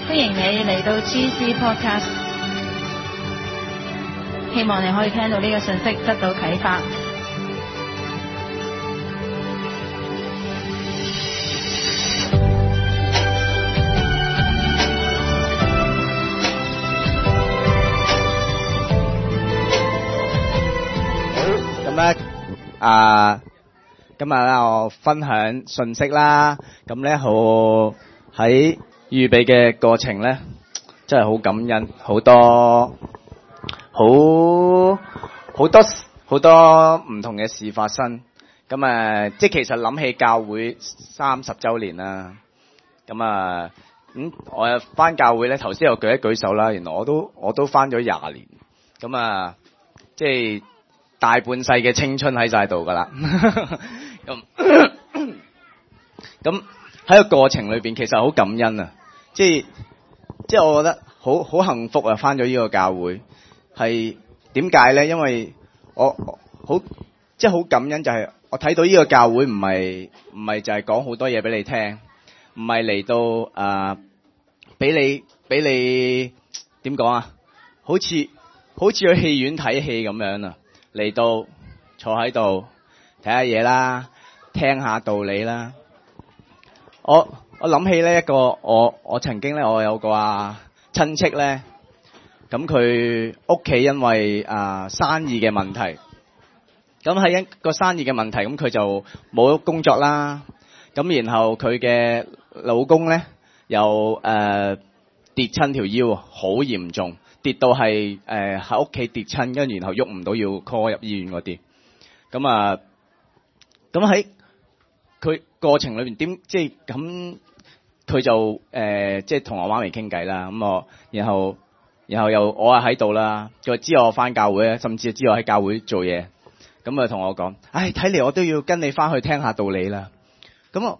歡迎你嚟到 GC Podcast， 希望你可以聽到呢個信息得到啟發。 咁咧今日咧我分享信息啦，咁咧喺預備嘅過程咧，真係好感恩，好多唔同嘅事發生。咁即係其實諗起教會30週年啦，我又返教會咧，頭先又舉一舉手啦，原來我都返咗20年，即係大半世嘅青春喺晒度噶啦。咁喺個過程裏邊，其實好感恩啊！即係我覺得好幸福啊！返咗呢個教會係點解咧？因為我好感恩，就係我睇到呢個教會唔係就係講好多嘢俾你聽，唔係嚟到俾你點講啊？好似去戲院睇戲咁樣啊！嚟到坐喺度睇下嘢啦，聽下道理啦。我諗起呢一個我曾經咧，我有個親戚咧，咁佢屋企因為生意嘅問題，咁係一個生意嘅問題，咁佢就冇工作啦。咁然後佢嘅老公咧又跌親條腰，好嚴重。跌到係喺屋企跌親，跟住然後喐唔到，要 call 入醫院嗰啲。咁喺佢過程裏邊佢就即係同我媽咪傾偈啦。然後又我喺度啦，佢知我返教會咧，甚至知我喺教會做嘢。咁同我講：唉，睇嚟我都要跟你返去聽下道理啦。咁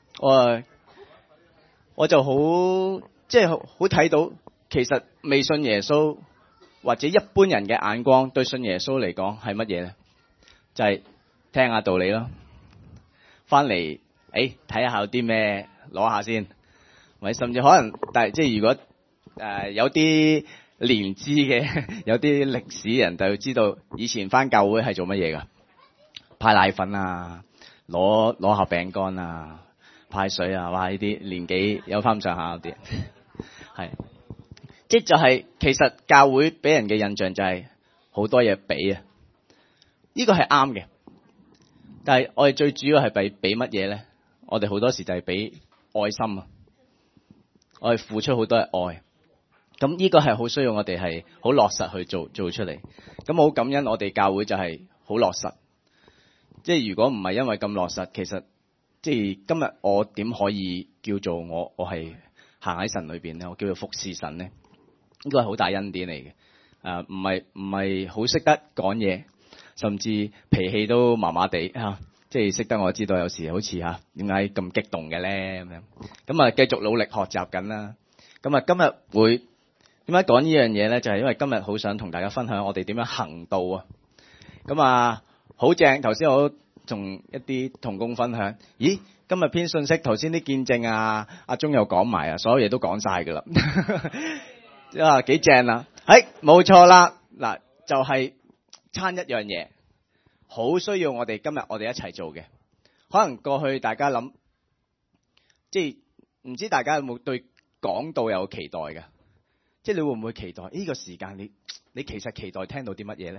我就好睇到。其實未信耶穌或者一般人嘅眼光對信耶穌嚟講係乜嘢咧？就係聽下道理咯，翻嚟睇下有啲咩攞下先，或者甚至可能但係即係如果有啲年資嘅有啲歷史人就要知道以前翻教會係做乜嘢㗎？派奶粉啊，攞盒餅乾啊，派水啊，哇！呢啲年紀有翻上下嗰啲係。即就係其實教會俾人嘅印象就係好多嘢俾啊，呢個係啱嘅。但係我哋最主要係俾乜嘢咧？我哋好多時就係俾愛心啊，我哋付出好多嘅愛。咁呢個係好需要我哋係好落實去做出嚟。咁好感恩我哋教會就係好落實。即係如果唔係因為咁落實，其實即係今日我點可以叫做我係行喺神裏邊咧？我叫做服侍神咧？應該係好大恩典嚟嘅，唔係好識得講嘢，甚至脾氣都麻麻地嚇，即係識得我知道有時好似點解咁激動嘅咧咁樣，咁繼續努力學習緊啦。咁今日會點解講呢樣嘢咧？就係因為今日好想同大家分享我哋點樣行道啊。咁好正，頭先我同一啲同工分享，咦？今日篇信息頭先啲見證阿鐘又講埋所有嘢都講晒㗎啦。幾正啊！冇錯啦，嗱就係差一樣嘢，好需要我哋今日我哋一齊做嘅。可能過去大家諗，即係唔知大家有冇對講道有期待嘅？即係你會唔會期待呢個時間？你其實期待聽到啲乜嘢咧？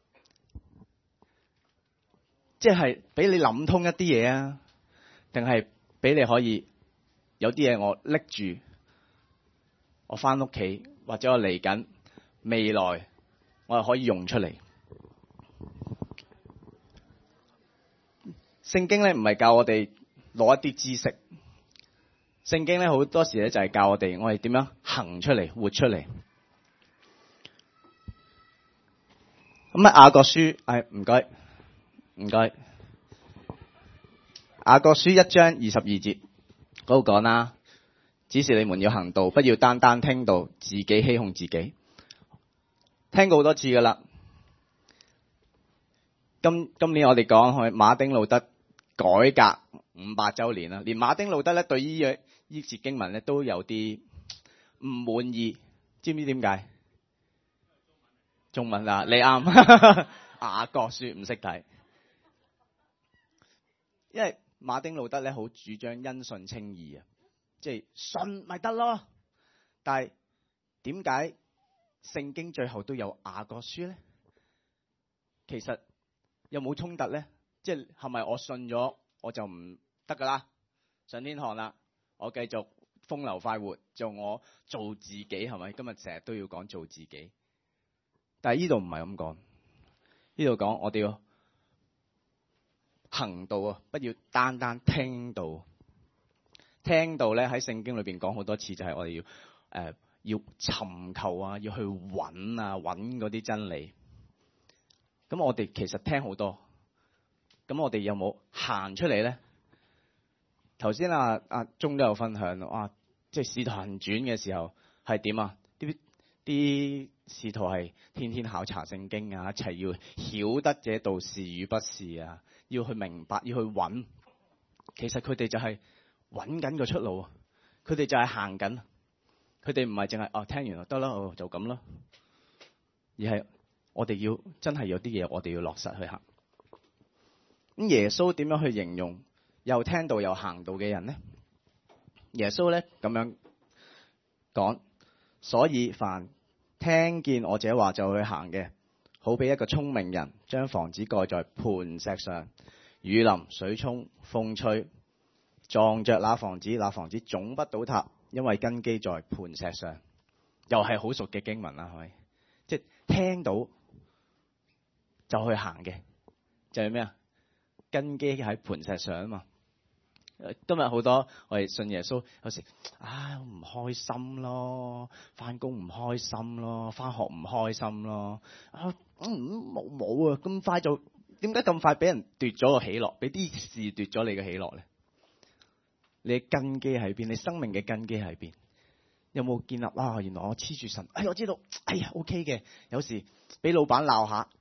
即係俾你諗通一啲嘢啊，定係俾你可以有啲嘢我拎住，我翻屋企。或者我嚟緊未來，我係可以用出嚟。聖經咧唔係教我哋攞一啲知識，聖經咧好多時咧就係教我哋點樣行出嚟、活出嚟。雅各書，唔該，雅各書1章22節嗰度講啦。只是你們要行道，不要單單聽道，自己欺哄自己。聽過好多次噶啦。今年我哋講去馬丁路德改革500週年啦，連馬丁路德咧對呢節經文咧都有啲唔滿意，知唔知點解？中文啊，你啱。雅各書唔識睇，因為馬丁路德咧好主張因信稱義啊，即係信咪得咯。但係點解聖經最後都有雅各書咧？其實有冇衝突咧？即係咪我信咗我就唔得噶啦？上天堂啦，我繼續風流快活，我做自己，係咪？今日成日都要講做自己，但係呢度唔係咁講。呢度講我哋要行道啊，不要單單聽道。聽道咧喺聖經裏邊講好多次，就係我哋要尋求啊，要去揾啊，揾嗰啲真理。咁我哋其實聽好多，咁我哋有冇行出嚟咧？頭先阿鐘都有分享，哇！即係使徒行傳嘅時候係點啊？啲使徒係天天考察聖經啊，一齊要曉得這道是與不是啊，要去明白，要去揾。其實佢哋就係揾緊個出路啊，佢哋就係行緊，佢哋唔係淨係聽完就得啦，就咁啦，而係我哋要真係有啲嘢我哋要落實去行。咁耶穌點樣去形容又聽道又行道嘅人呢？耶穌咧咁樣講，所以凡聽見我這話就去行嘅，好比一個聰明人將房子蓋在磐石上，雨淋、水沖、風吹，撞着那房子，那房子總不倒塌，因為根基在磐石上。又係好熟嘅經文啦，係咪？即係聽到就去行嘅，就係咩啊？根基喺磐石上啊嘛。今日好多我哋信耶穌，有時唔開心咯，翻工唔開心咯，翻學唔開心咯，冇啊！咁快就點解咁快俾人奪咗個喜樂，俾啲事奪咗你嘅喜樂咧？你嘅根基喺邊？你生命嘅根基喺邊？有冇建立原來我黐住神，我知道，OK 嘅。有時俾老闆鬧下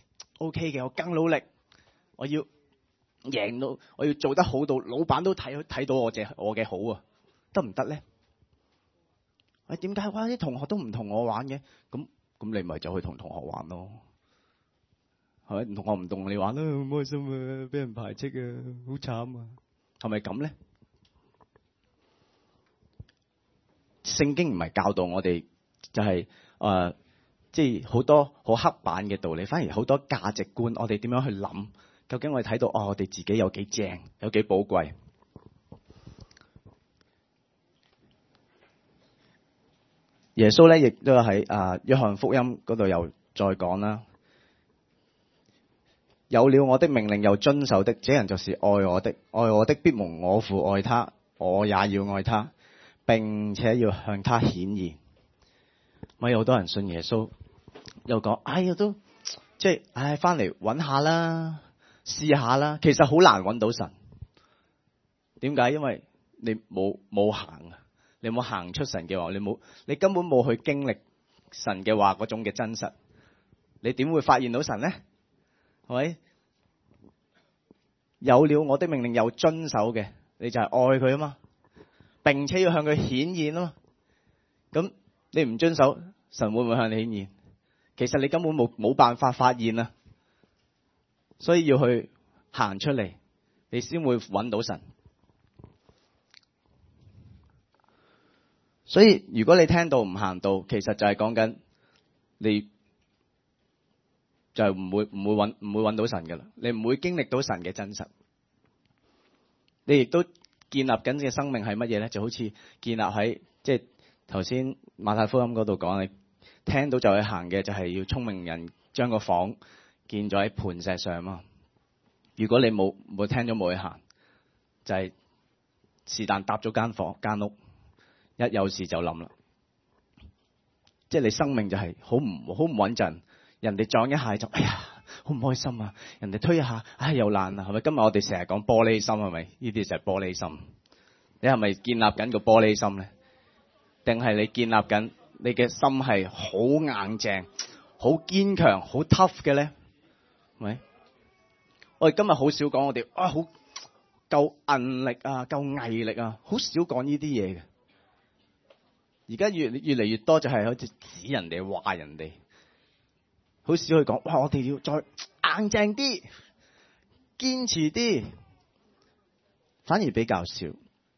，OK 嘅，我更努力，我要贏到，我要做得好到老闆都睇到我嘅好啊，得唔得咧？點解啲同學都唔同我玩嘅？咁你咪就去同同學玩咯，係咪？同學唔同你玩啦，好唔開心啊，俾人排斥啊，好慘啊，係咪咁咧？聖經唔係教導我哋就係即係好多好刻板嘅道理，反而好多價值觀，我哋點樣去諗？究竟我哋睇到我哋自己有幾正，有幾寶貴？耶穌咧亦都喺約翰福音嗰度又再講啦。有了我的命令又遵守的，這人就是愛我的。愛我的必蒙我父愛他，我也要愛他，並且要向他顯現。咪有好多人信耶穌，又講都即係翻嚟揾下啦。試下啦，其實好難揾到神。點解？因為你冇行啊，你冇行出神嘅話，你根本冇去經歷神嘅話嗰種嘅真實，你點會發現到神呢？係咪？有了我的命令又遵守嘅，你就係愛佢啊嘛，並且要向佢顯現啊嘛。咁你唔遵守，神會唔會向你顯現？其實你根本冇辦法發現啊。所以要去行出嚟，你先會揾到神。所以如果你聽到唔行道，其實就係講緊你就係唔會揾到神㗎啦。你唔會經歷到神嘅真實。你亦都建立緊嘅生命係乜嘢咧？就好似建立喺即係頭先馬太福音嗰度講，你聽到就去行嘅，就係要聰明人將個房建咗喺磐石上嘛。如果你冇聽咗冇去行，就係是但搭咗間屋，一有事就冧啦。即係你生命就係好唔穩陣，人哋撞一下就好唔開心啊，人哋推一下又爛啊，係咪？今日我哋成日講玻璃心，係咪？呢啲就係玻璃心。你係咪建立緊個玻璃心咧？定係你建立緊你嘅心係好硬淨、好堅強、好 tough 嘅咧？係咪？我哋今日好少講我哋好夠韌力啊，夠毅力啊，好少講呢啲嘢嘅。 而家越嚟越多就係好似指人哋話人哋，好少去講哇！我哋要再硬正啲、堅持啲，反而比較少。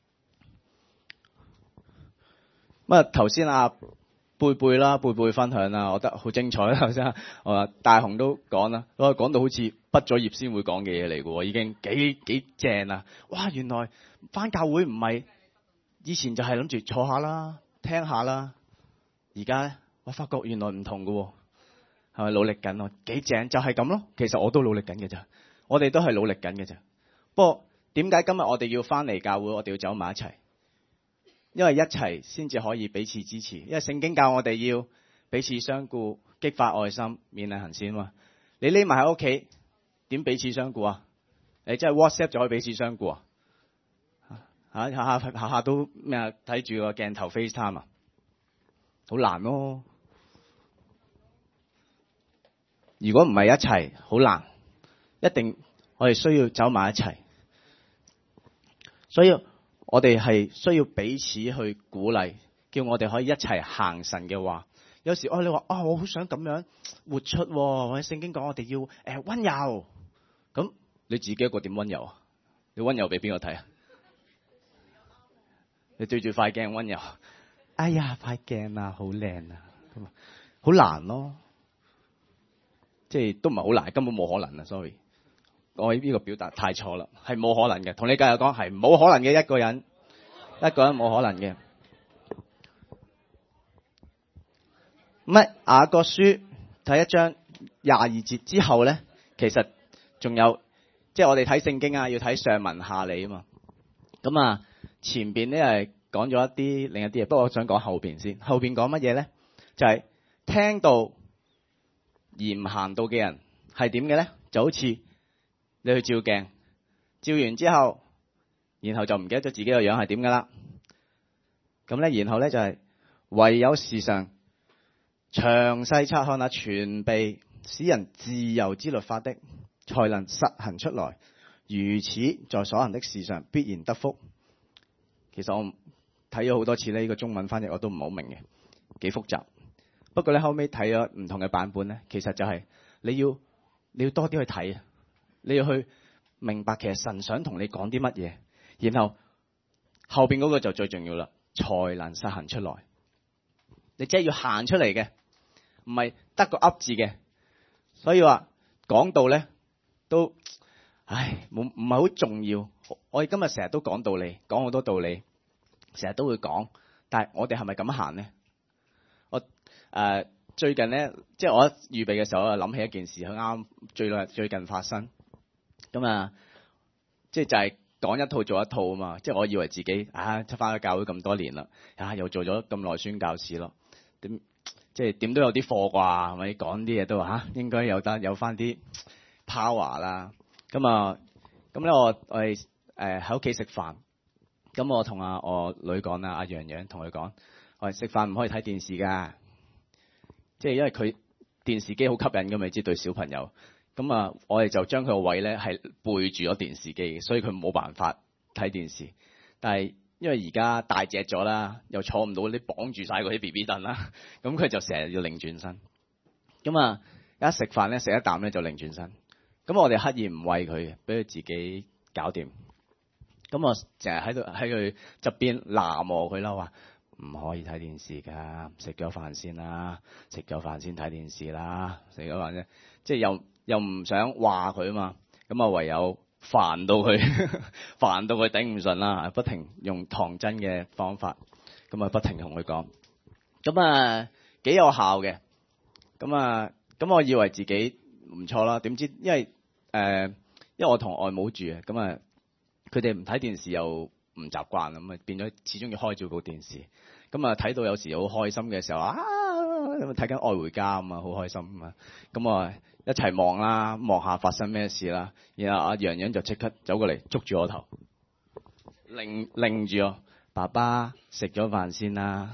咁啊，頭先阿貝貝分享啦，我覺得好精彩啦。頭先大雄都講啦，講到好似畢咗業先會講嘅嘢嚟嘅喎，已經幾正啦！哇，原來返教會唔係以前就係諗住坐下啦、聽下啦，而家咧我發覺原來唔同嘅喎，係咪努力緊咯？幾正就係咁咯。其實我都努力緊嘅咋，我哋都係努力緊嘅咋。不過點解今日我哋要返嚟教會，我哋要走埋一齊？因為一齊先至可以彼此支持，因為聖經教我哋要彼此相顧，激發愛心，勉勵行善嘛。你匿埋喺屋企，點彼此相顧啊？你真係 WhatsApp 就可以彼此相顧啊？下下都咩啊？睇住個鏡頭 FaceTime 啊，好難咯。如果唔係一齊，好難。一定我哋需要走埋一齊，所以我哋係需要彼此去鼓勵，叫我哋可以一齊行神嘅話。有時你話我好想咁樣活出，或者聖經講我哋要溫柔，咁你自己一個點溫柔啊？你溫柔俾邊個睇啊？你對住塊鏡溫柔，哎呀塊鏡啊好靚啊，咁啊好難咯，即係都唔係好難，根本冇可能啊 ！sorry。我呢個表達太錯啦，係冇可能嘅。同你繼續講係冇可能嘅，一個人冇可能嘅。雅各書第1章22節之後咧，其實仲有，即係我哋睇聖經啊，要睇上文下理啊嘛。咁啊，前邊咧係講咗另一啲嘢，不過我想講後邊先。後邊講乜嘢咧？就係聽到而唔行道嘅人係點嘅咧？就好似你去照鏡，照完之後，然後就唔記得咗自己個樣係點噶啦。咁咧，然後咧就係唯有時常詳細察看那全備使人自由之律法的，才能實行出來。如此，在所行的事上必然得福。其實我睇咗好多次呢個中文翻譯我都唔好明嘅，幾複雜。不過咧後尾睇咗唔同嘅版本咧，其實就係你要多啲去睇啊。你要去明白其實神想同你講啲乜嘢，然後後邊嗰個就最重要啦，才能實行出來。你即係要行出嚟嘅，唔係得個噏字嘅。所以話講道咧都，唔係好重要。我哋今日成日都講道理，講好多道理，成日都會講，但係我哋係咪咁行呢？我最近咧，即係我預備嘅時候，我諗起一件事，佢啱最近發生。咁啊，即係就係講一套做一套啊嘛！即係我以為自己返咗教會咁多年啦，又做咗咁耐宣教士咯，即係點都有啲貨啩，係咪？講啲嘢都話應該有翻啲 power 啦。咁咧我哋喺屋企食飯，咁我同我女講啦，阿洋洋同佢講，我哋食飯唔可以睇電視㗎，即係因為佢電視機好吸引㗎嘛，你知對小朋友。咁啊，我哋就將佢個位咧係背住咗電視機，所以佢冇辦法睇電視。但係因為而家大隻咗啦，又坐唔到啲綁住晒嗰啲 BB 凳啦，咁佢就成日要擰轉身。咁啊，一食飯咧食一啖咧就擰轉身。咁我哋刻意唔餵佢嘅，俾佢自己搞掂。咁我成日喺佢側邊鬧佢啦，話唔可以睇電視㗎，食咗飯先啦，食咗飯先睇電視啦，食咗飯啫，即係又唔想話佢啊嘛，咁啊唯有煩到佢頂唔順啦，不停用唐真嘅方法，咁啊不停同佢講，咁啊幾有效嘅，咁我以為自己唔錯啦，點知因為我同外母住啊，咁啊佢哋唔睇電視又唔習慣，咁啊變咗始終要開住部電視，咁啊睇到有時好開心嘅時候咁睇緊《愛回家》咁啊，好開心啊，咁啊一齊望啦，望下發生咩事啦，然後阿洋洋就即刻走過嚟捉住我頭，擰住我，爸爸食咗飯先啦。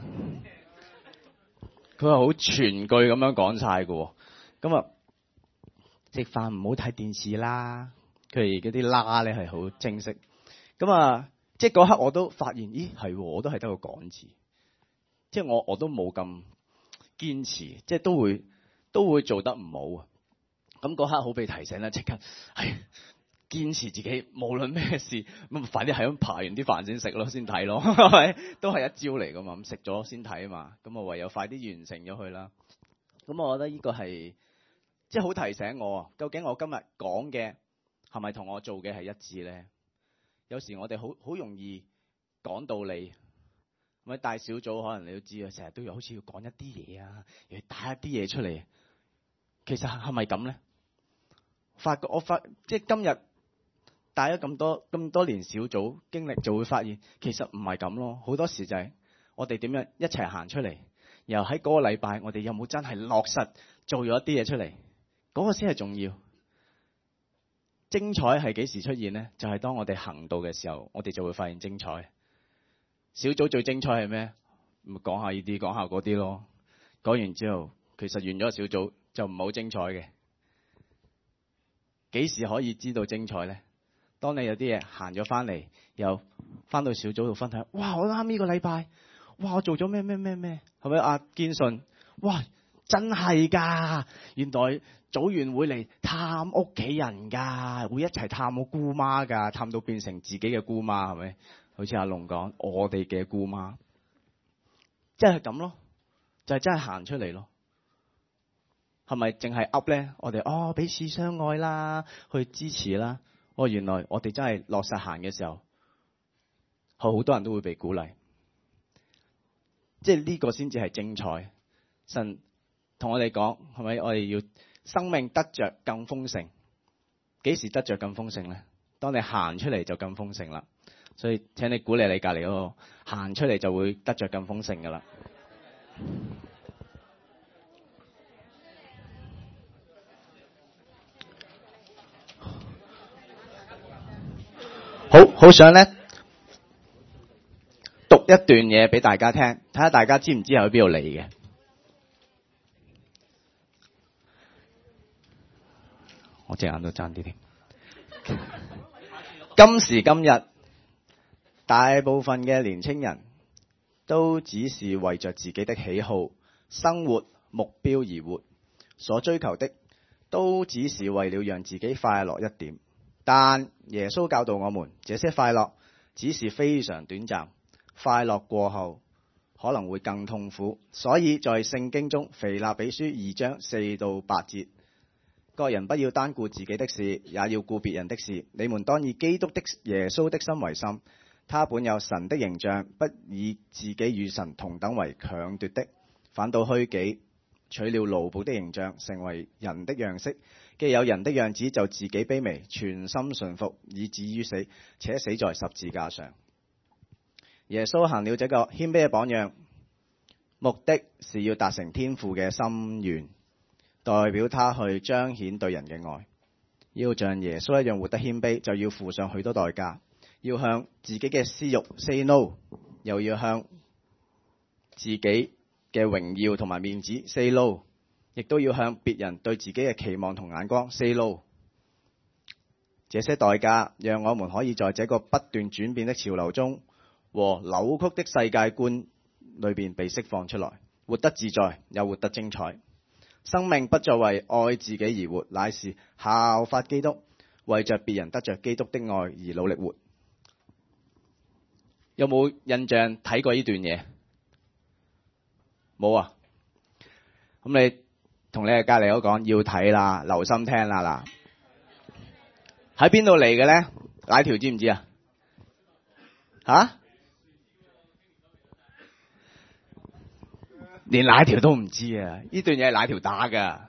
佢話好全句咁樣講晒㗎，咁啊食飯唔好睇電視啦。佢哋嗰啲啦咧係好正式，咁啊即係嗰刻我都發現，咦係，我都係得個講字， 即係我都冇咁堅持，即係都會做得唔好啊。咁嗰刻好被提醒啦，即刻堅持自己，無論咩事，咁快啲係咁爬完啲飯先食咯，先睇咯，係咪？都係一招嚟噶嘛，咁食咗先睇啊嘛，咁我唯有快啲完成咗佢啦。咁我覺得呢個係即係好提醒我，究竟我今日講嘅係咪同我做嘅係一致咧？有時我哋好容易講道理，咁大小組可能你都知啊，成日都要好似要講一啲嘢啊，要打一啲嘢出嚟。其實係咪咁咧？我發即係今日帶咗咁多年小組經歷，就會發現其實唔係咁咯。好多時就係我哋點樣一齊行出嚟，然後喺嗰個禮拜我哋有冇真係落實做咗一啲嘢出嚟，嗰個先係重要。精彩係幾時出現呢？就係當我哋行道嘅時候，我哋就會發現精彩。小組最精彩係咩？咪講下呢啲，講下嗰啲咯。講完之後，其實完咗小組就唔係好精彩嘅。幾時可以知道精彩呢？當你有啲嘢行咗翻嚟，又翻到小組度分享，哇！我啱呢個禮拜，哇！我做咗咩，係咪啊？堅信，哇！真係㗎，原來組員會嚟探屋企人㗎，會一齊探我姑媽㗎，探到變成自己嘅姑媽，係咪？好似阿龍講，我哋嘅姑媽，即係咁咯，就係真係行出嚟咯。係咪淨係噏咧？我哋彼此相愛啦，去支持啦。原來我哋真係落實行嘅時候，好多人都會被鼓勵。即係呢個先至係精彩。神同我哋講，係咪？我哋要生命得着更豐盛。幾時得着更豐盛咧？當你行出嚟就更豐盛啦。所以請你鼓勵你隔離嗰個，行出嚟就會得着更豐盛噶啦。好想咧讀一段嘢俾大家聽，睇下大家知唔知喺邊度嚟嘅。我隻眼都爭啲添。今時今日，大部分嘅年青人都只是為着自己的喜好、生活目標而活，所追求的都只是為了讓自己快樂一點。但耶穌教導我們，這些快樂只是非常短暫，快樂過後可能會更痛苦。所以在聖經中，腓立比書2章4到8節，各人不要單顧自己的事，也要顧別人的事。你們當以基督的耶穌的心為心，他本有神的形象，不以自己與神同等為強奪的，反倒虛己，取了奴僕的形象，成為人的樣式。既有人的樣子，就自己卑微，全心順服，以至於死，且死在十字架上。耶穌行了這個謙卑嘅榜樣，目的是要達成天父嘅心願，代表他去彰顯對人嘅愛。要像耶穌一樣活得謙卑，就要付上許多代價，要向自己嘅私慾 say no， 又要向自己嘅榮耀同埋面子 say no， 亦都要向別人對自己嘅期望同眼光 say no。 這些代價讓我們可以在這個不斷轉變的潮流中和扭曲的世界觀裏邊被釋放出來，活得自在又活得精彩。生命不再為愛自己而活，乃是效法基督，為着別人得着基督的愛而努力活。有冇印象睇過呢段嘢？冇啊？咁你同你嘅隔離嗰講要睇啦，留心聽啦。嗱，喺邊度嚟嘅咧？奶條知唔知啊？吓？連奶條都唔知啊！呢段嘢係奶條打噶，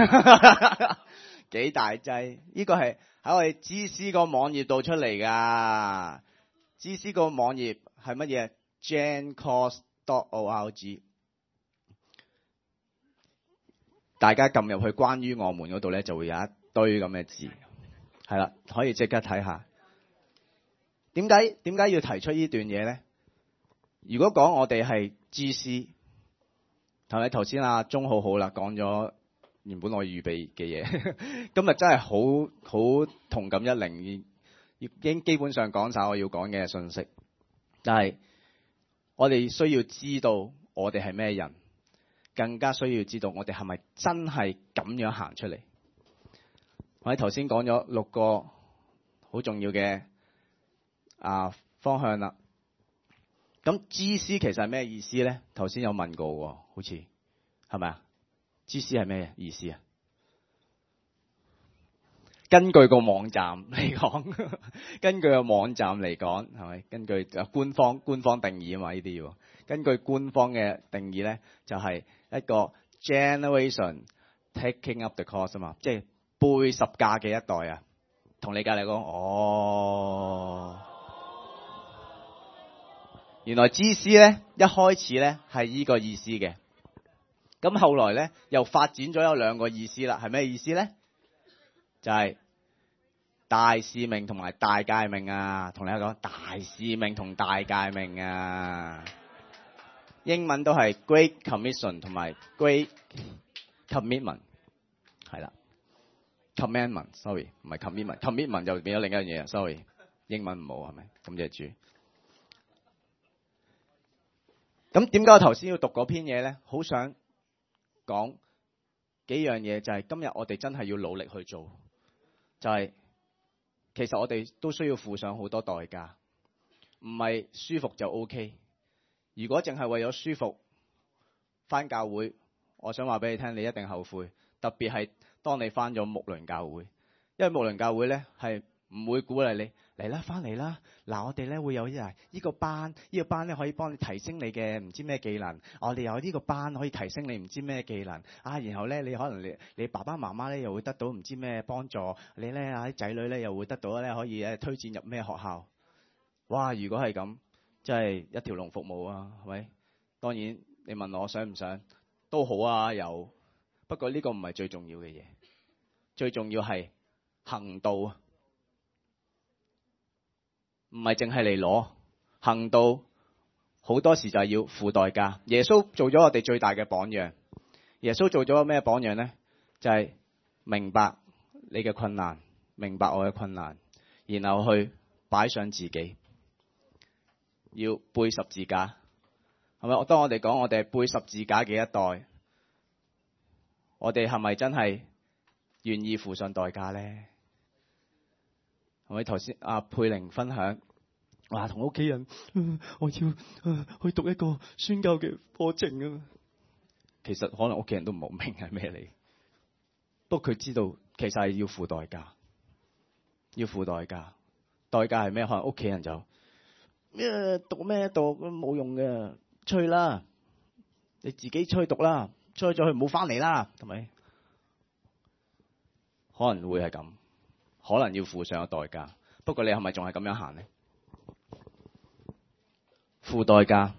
幾大劑？呢個係喺我哋知思個網頁度出嚟噶。知思個網頁係乜嘢？jancos.org。大家撳入去關於我們嗰度咧，就會有一堆咁嘅字，係啦，可以即刻睇下。點解要提出呢段嘢咧？如果講我哋係知思，係咪頭先阿鐘好啦，講咗原本我預備嘅嘢，今日真係好同感一靈，已經基本上講晒我要講嘅信息。但係我哋需要知道我哋係咩人，更加需要知道我哋係咪真係咁樣行出嚟。我哋頭先講咗6個好重要嘅方向啦。咁知師其實係咩意思咧？頭先有問過喎，好似係咪啊？知師係咩意思啊？根據個網站嚟講，根據個網站嚟講，係咪？根據官方定義啊嘛，呢啲要根據官方嘅定義咧，就係一個 generation taking up the course 啊嘛，即係背十架嘅一代啊。同你隔離講，原來知師咧一開始咧係依個意思嘅，咁後來咧又發展咗有2個意思啦，係咩意思咧？就係大使命同埋大誡命啊！同你講大使命同大誡命啊！英文都係 Great Commission 同埋 Great Commitment， 係啦 ，Commandment，sorry 唔係 Commitment，Commitment 就變咗另一樣嘢 ，sorry 英文唔好係咪？感謝主。咁點解我頭先要讀嗰篇嘢咧？好想講幾樣嘢，就係今日我哋真係要努力去做，就係其實我哋都需要付上好多代價，唔係舒服就 OK。如果淨係為咗舒服返教會，我想話俾你聽，你一定後悔。特別係當你返咗牧靈教會，因為牧靈教會咧係唔會鼓勵你嚟啦，返嚟啦。嗱，我哋咧會有呢個班，呢個班咧可以幫你提升你嘅唔知咩技能。我哋有呢個班可以提升你唔知咩技能啊。然後咧，你可能你爸爸媽媽咧又會得到唔知咩幫助，你咧啲仔女咧又會得到咧可以推薦入咩學校。哇！如果係咁，真係一條龍服務啊，係咪？當然你問我想唔想都好啊，有。不過呢個唔係最重要嘅嘢，最重要係行道啊。唔係淨係嚟攞行道，好多時就係要付代價。耶穌做咗我哋最大嘅榜樣。耶穌做咗個咩榜樣呢？就係明白你嘅困難，明白我嘅困難，然後去擺上自己，要背十字架，係咪？當我哋講我哋係背十字架嘅一代，我哋係咪真係願意付上代價呢？係咪頭先阿佩玲分享話同屋企人，我要去讀一個宣教嘅課程啊。其實可能屋企人都唔好明係咩嚟，不過佢知道其實係要付代價，要付代價。代價係咩？可能屋企人就讀咩讀冇用嘅，出去啦，你自己出去讀啦，出去咗去唔好翻嚟啦，係咪？可能會係咁。可能要付上個代價，不過你係咪仲係咁樣行呢？付代價，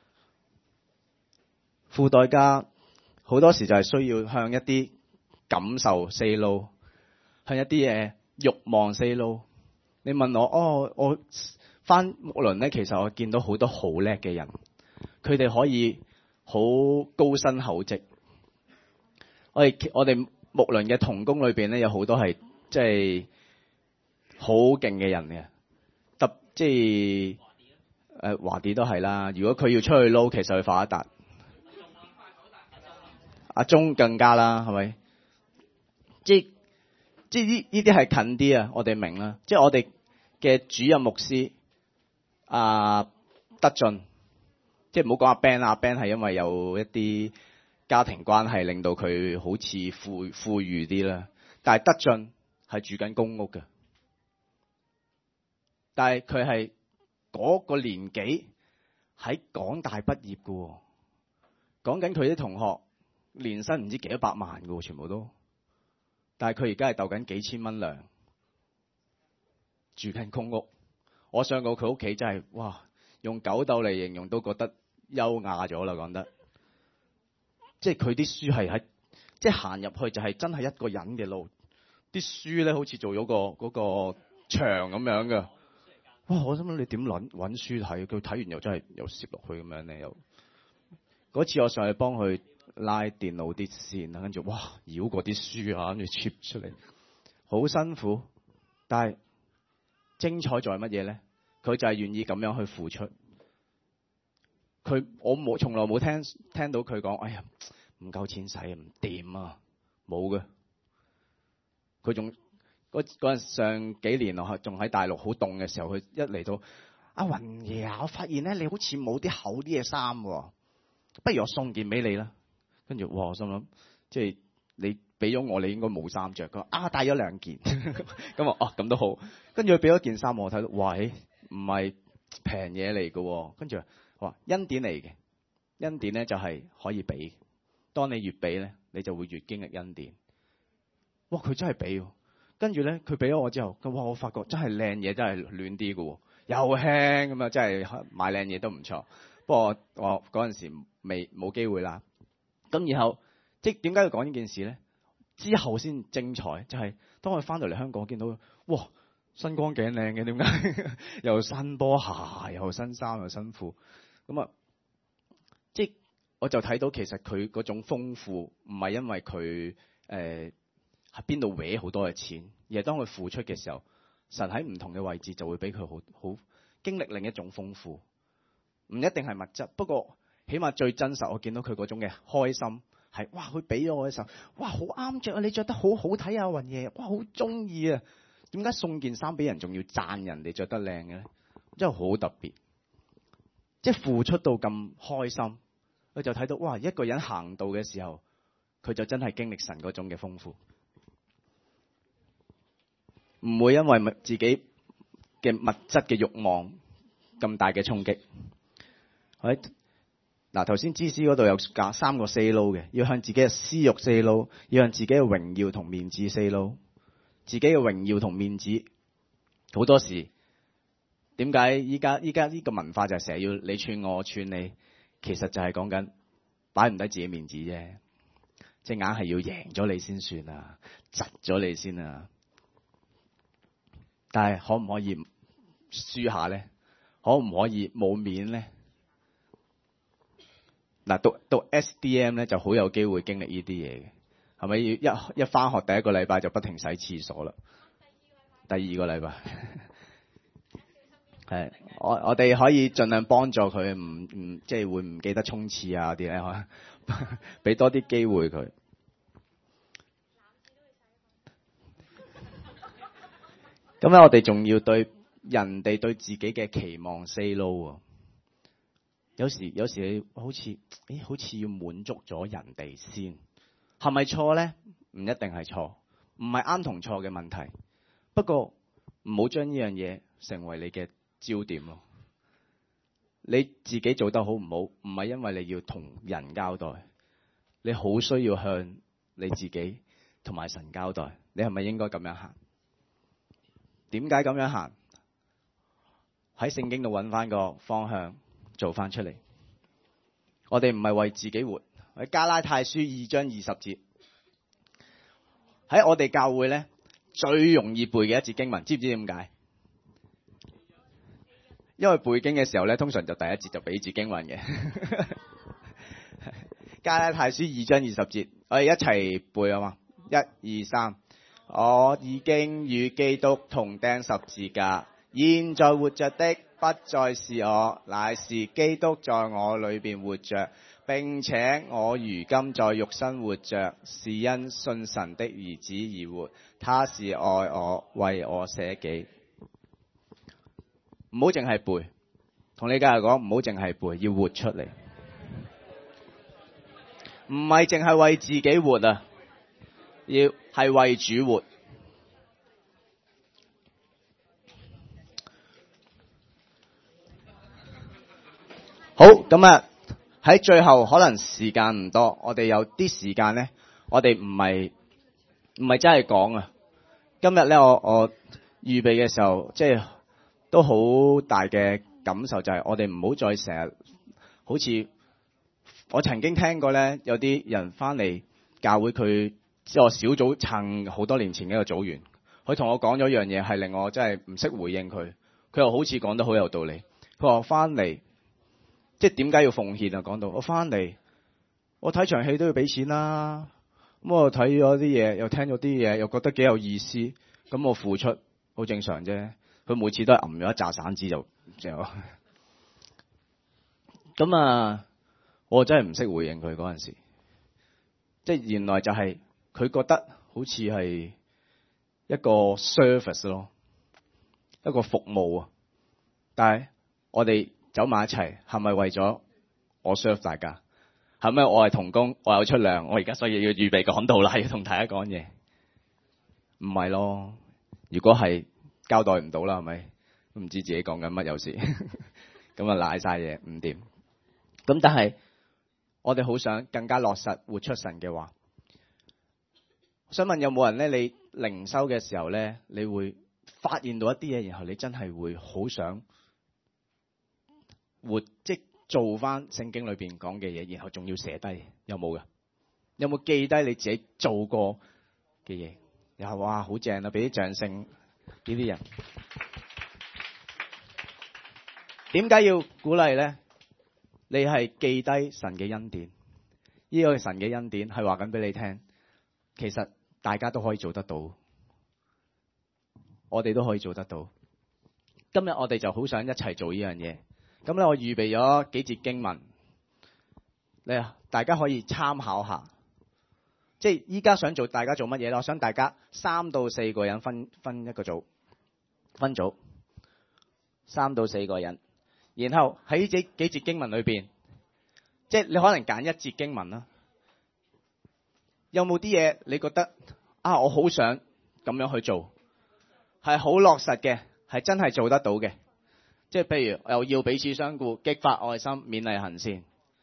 付代價，好多時就係需要向一啲感受 say no， 向一啲嘢慾望 say no。你問我，我返牧輪咧，其實我見到好多好叻嘅人，佢哋可以好高薪厚職。我哋牧輪嘅同工裏邊咧，有好多係即係好勁嘅人嘅，即係華啲都係啦。如果佢要出去撈，其實佢發一達。阿鐘更加啦，係咪？即係呢啲係近啲啊！我哋明啦。即係我哋嘅主任牧師德進，即係唔好講阿 Ben 啦，阿 Ben 係因為有一啲家庭關係令到佢好似富裕啲啦。但係德進係住緊公屋嘅。但係佢係嗰個年紀喺港大畢業嘅喎，講緊佢啲同學年薪唔知幾多百萬嘅喎，全部都。但係佢而家係鬥緊幾千蚊糧，住緊公屋。我上過佢屋企真係，哇！用狗竇嚟形容都覺得優雅咗啦，講得。即係佢啲書係喺，即係行入去就係真係一個人嘅路。啲書咧好似做咗嗰個牆咁樣嘅。哇！我心諗你點揾書睇？佢睇完又真係又攝落去咁樣咧，又嗰次我上去幫佢拉電腦啲線，跟住哇繞過啲書啊，跟住切出嚟，好辛苦。但係精彩在乜嘢咧？佢就係願意咁樣去付出。 我從來冇聽到佢講，哎呀唔夠錢使唔掂啊，冇嘅。佢仲嗰陣上幾年我仲喺大陸好凍嘅時候，佢一嚟到，阿雲爺啊，我發現咧你好似冇啲厚啲嘅衫喎，不如我送件俾你啦。跟住我心諗，即係你俾咗我，你應該冇衫着。佢話帶咗2件，咁我咁都好。跟住佢俾咗件衫我睇到，喂，唔係平嘢嚟嘅。跟住話恩典嚟嘅，恩典咧就係可以俾。當你越俾咧，你就會越經歷恩典。哇！佢真係俾，跟住咧佢俾咗我之後，哇！我發覺真係靚嘢，真係暖啲嘅，又輕咁啊！真係買靚嘢都唔錯。不過我嗰陣時冇機會啦。咁然後即係點解要講呢件事咧？之後先精彩，就係當我翻到嚟香港，見到哇身光頸靚嘅，點解又新波鞋，又新衫，又新褲咁啊？即係我就睇到其實佢嗰種豐富，唔係因為佢喺邊度搲好多嘅錢，而係當佢付出嘅時候，神喺唔同嘅位置就會俾佢好經歷另一種豐富，唔一定係物質，不過起碼最真實，我見到佢嗰種嘅開心係，哇！佢俾咗我嘅時候，哇！好啱着啊，你着得好好睇啊，雲爺，哇！好中意啊！點解送件衫俾人仲要讚人哋着得靚嘅咧？真係好特別，即係付出到咁開心，佢就睇到哇！一個人行道嘅時候，佢就真係經歷神嗰種嘅豐富，唔會因為自己嘅物質嘅慾望咁大嘅衝擊。嗱，頭先知識嗰度有3個 say no 嘅，要向自己嘅私欲 say no，要向自己嘅榮耀同面子 say no。自己嘅榮耀同面子，好多時點解依家呢個文化就係成日要你串我串你，其實就係講緊擺唔低自己面子啫，即係硬係要贏咗你先算啊，窒咗你先啊。但係可唔可以輸下咧？可唔可以冇面咧？嗱，讀 SDM 咧就好有機會經歷呢啲嘢嘅。係咪要一返學第一個禮拜就不停洗廁所啦？第二個禮拜係我哋可以盡量幫助佢，唔即係會唔記得沖廁啊啲咧，俾多啲機會佢。咁咧，我哋仲要對人哋對自己嘅期望 say no 喎。有時你好似要滿足咗人哋先。係咪錯咧？唔一定係錯，唔係啱同錯嘅問題。不過唔好將呢樣嘢成為你嘅焦點咯。你自己做得好唔好，唔係因為你要同人交代，你好需要向你自己同埋神交代。你係咪應該咁樣行？點解咁樣行？喺聖經度揾翻個方向，做翻出嚟。我哋唔係為自己活。喺加拉太書2章20節，喺我哋教會咧最容易背嘅一節經文，知唔知點解？因為背經嘅時候咧，通常就第一節就俾節經文嘅。加拉太書2章20節，我哋一齊背啊嘛！1、2、3，我已經與基督同釘十字架，現在活着的不再是我，乃是基督在我裏邊活着。並且我如今在肉身活着，是因信神的兒子而活。他是愛我，為我捨己。唔好淨係背，同你家人講，唔好淨係背，要活出嚟。唔係淨係為自己活啊，要係為主活。好，咁啊。喺最後可能時間唔多，我哋有啲時間咧，我哋唔係真係講啊。今日咧，我預備嘅時候，即係都好大嘅感受，就係我哋唔好再成日好似我曾經聽過咧，有啲人翻嚟教會，佢即係我小組撐好多年前嘅一個組員，佢同我講咗一樣嘢，係令我真係唔識回應佢。佢又好似講得好有道理。佢話翻嚟。即係點解要奉獻啊？講到我翻嚟，我睇場戲都要俾錢啦。咁我睇咗啲嘢，又聽咗啲嘢，又覺得幾有意思。咁我付出好正常啫。佢每次都係揞咗一紮散紙就咁啊，我真係唔識回應佢嗰陣時，即係原來就係佢覺得好似係一個 service 咯，一個服務啊。但係我哋走埋一齊，係咪為咗我 serve 大家？係咪我係同工，我有出糧，我而家所以要預備講道啦，要同大家講嘢？唔係咯，如果係交代唔到啦，係咪？都唔知自己講緊乜有時，咁啊賴晒嘢，唔掂。咁但係我哋好想更加落實活出神嘅話。我想問有冇人咧？你靈修嘅時候咧，你會發現到一啲嘢，然後你真係會好想活，即做翻聖經裏邊講嘅嘢，然後仲要寫低，有冇㗎？有冇記低你自己做過嘅嘢？然後哇，好正啊！俾啲掌聲呢啲人。點解要鼓勵咧？你係記低神嘅恩典，呢個神嘅恩典係話緊俾你聽，其實大家都可以做得到，我哋都可以做得到。今日我哋就好想一齊做呢樣嘢。咁咧，我預備咗幾節經文，大家可以參考下。即係依家想做大家做乜嘢咧？我想大家3到4個人分一個組，分組3到4個人，然後喺呢幾節經文裏邊，即係你可能揀一節經文啦。有冇啲嘢你覺得啊？我好想咁樣去做，係好落實嘅，係真係做得到嘅。即係譬如又要彼此相顧，激發愛心，勉勵行善。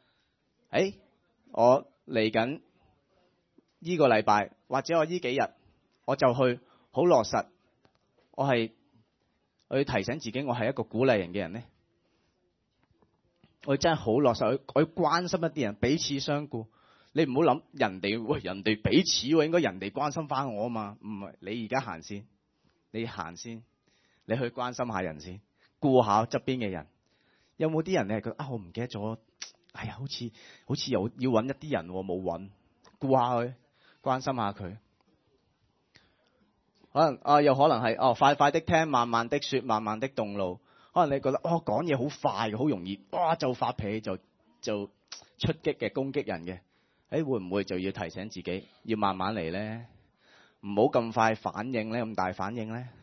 我嚟緊呢個禮拜，或者我呢幾日，我就去好落實。我係去提醒自己，我係一個鼓勵人嘅人呢。我真係好落實，我要關心一啲人，彼此相顧。你唔好諗人哋，人哋彼此應該人哋關心翻我啊嘛。唔係，你而家行先，你行先，你去關心下人先。顧下側邊嘅人，有冇啲人你係覺得我唔記得咗？哎呀，好似又要揾一啲人冇揾，顧下佢，關心下佢。可能又可能係快快的聽，慢慢的說，慢慢的動怒。可能你覺得講嘢好快嘅，好容易就發脾氣，就出擊嘅，攻擊人嘅。會唔會就要提醒自己要慢慢嚟咧？唔好咁快反應咧，咁大反應咧。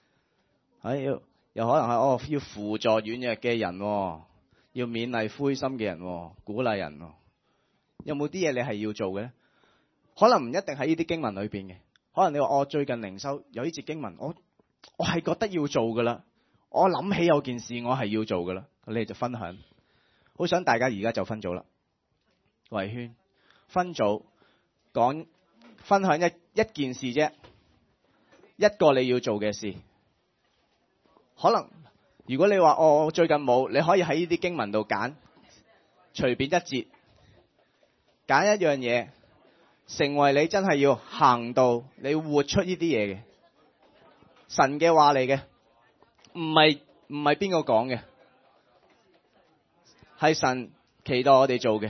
又可能係要輔助軟弱嘅人，要勉勵灰心嘅人，鼓勵人。有冇啲嘢你係要做嘅咧？可能唔一定喺呢啲經文裏邊嘅。可能你話最近靈修有呢節經文，我係覺得要做噶啦。我諗起有件事我係要做噶啦，你哋就分享。好想大家而家就分組啦，圍圈分組講，分享一件事啫，一個你要做嘅事。可能如果你話我最近冇，你可以喺呢啲經文度揀，隨便一節揀一樣嘢，成為你真係要行到，你活出呢啲嘢嘅神嘅話嚟嘅，唔係邊個講嘅，係神期待我哋做嘅。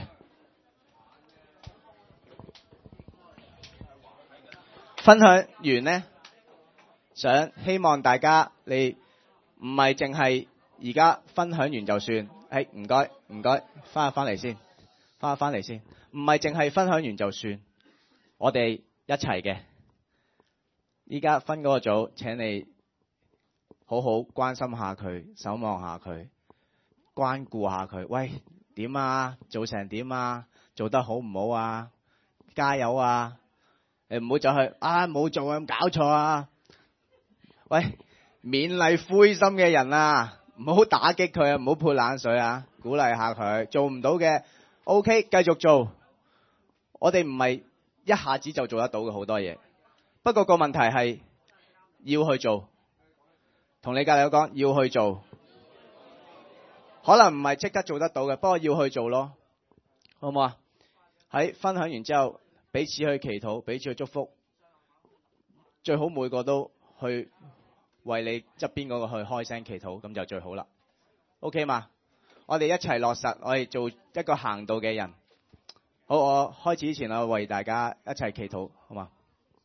分享完呢，希望大家你唔係淨係而家分享完就算。唔該，翻嚟先，翻嚟先。唔係淨係分享完就算，我哋一齊嘅。依家分嗰個組，請你好好關心下佢，守望下佢，關顧下佢。喂，點啊？做成點啊？做得好唔好啊？加油啊！唔好走去冇做啊，咁搞錯啊！喂，勉勵灰心嘅人啊，唔好打擊佢啊，唔好潑冷水啊，鼓勵下佢。做唔到嘅 OK， 繼續做。我哋唔係一下子就做得到嘅好多嘢，不過個問題係要去做。同你隔籬講要去做，可能唔係即刻做得到嘅，不過要去做咯，好唔好啊？喺分享完之後，彼此去祈禱，彼此去祝福，最好每個都去為你側邊嗰個去開聲祈禱，咁就最好啦。OK 嘛？我哋一齊落實，我哋做一個行道嘅人。好，我開始之前我為大家一齊祈禱，好嘛？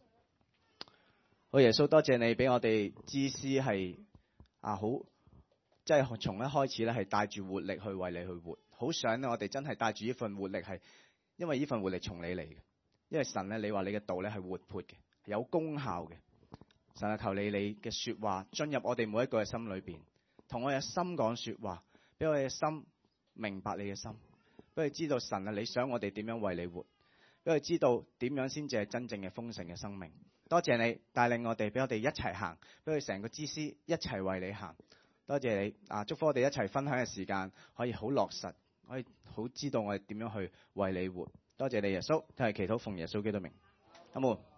好，耶穌，多謝你俾我哋知師係好，即係從一開始咧係帶住活力去為你去活， 好想咧，我哋真係帶住呢份活力，係因為呢份活力從你嚟嘅。因為神咧，你話你嘅道咧係活潑嘅，有功效嘅。神啊，求你嘅說話進入我哋每一個嘅心裏邊，同我嘅心講說話，俾我哋嘅心明白你嘅心，俾佢知道神啊，你想我哋點樣為你活，俾佢知道點樣先至係真正嘅豐盛嘅生命。多謝你帶領我哋，俾我哋一齊行，俾佢成個支絲一齊為你行。多謝你啊！祝福我哋一齊分享嘅時間可以好落實，可以好知道我哋點樣去為你活。多謝你耶穌，都係祈禱奉耶穌基督名。阿門。